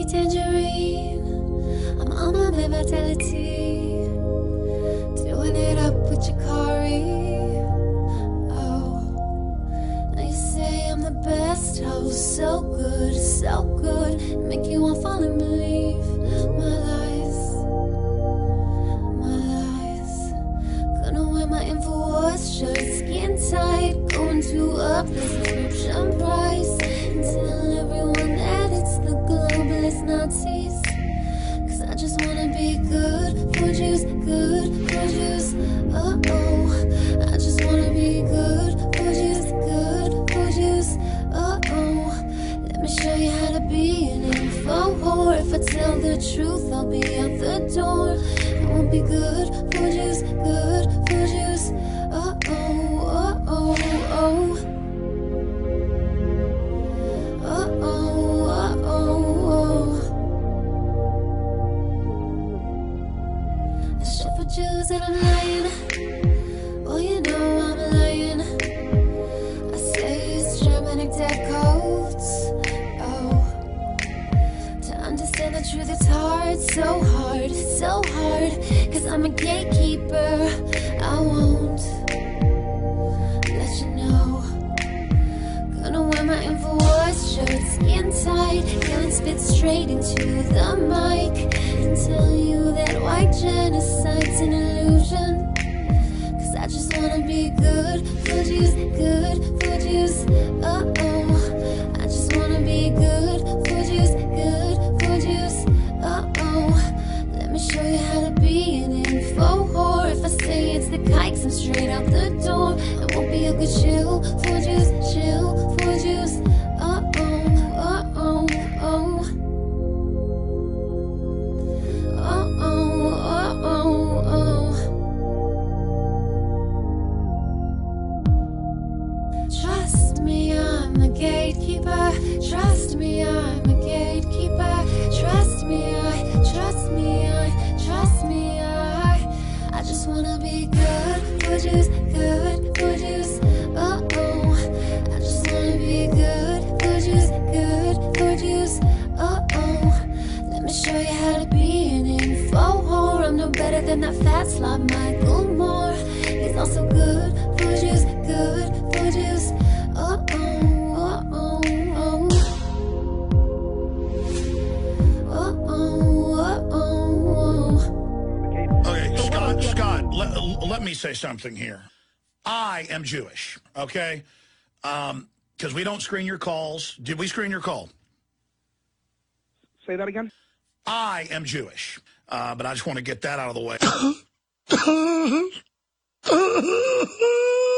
tangerine. I'm on my vitality, doing it up with Jakari. Oh, now you say I'm the best. Oh, so good, make you want to fall and believe my lies. Gonna wear my InfoWars shirt, skin tight, going to up the subscription price, and tell everyone that it's the globalist Nazis. Cause I just wanna be good for Jews, uh-oh. I just wanna be good for Jews, uh-oh. Let me show you how to be an info whore. If I tell the truth, I'll be out the door. I won't be good for Jews, uh-oh, uh-oh, oh. Uh-oh, uh-oh, oh. I shit for Jews that I'm lying. Well, you know I'm lying. I say it's Germanic dead codes. Oh, to understand the truth it's hard, so hard. Cause I'm a gatekeeper. I won't let you know. Gonna wear my InfoWars shirt, skin tight, gonna spit straight into the mic and tell you that white genocide's an illusion. Cause I just wanna be good for Jews, uh-oh. I just wanna be good for Jews, uh-oh. Let me show you how to be an info whore. If I say it's the kikes, I'm straight out the door. I won't be a good chill for Jews, uh-oh, uh-oh, oh. Uh-oh, uh-oh, oh. Trust me, I'm a gatekeeper. Trust me, I'm a gatekeeper. Trust me, I just wanna be good for Jews, uh-oh. I just wanna be good for Jews, uh-oh. Let me show you how to be an info whore. I'm no better than that fat slob Michael Moore. He's also good for Jews, uh-oh, uh-oh, oh. Uh-oh, uh-oh, oh. Okay, Scott, let me say something here. I am Jewish, okay? Because we don't screen your calls. Did we screen your call? Say that again? I am Jewish, but I just want to get that out of the way.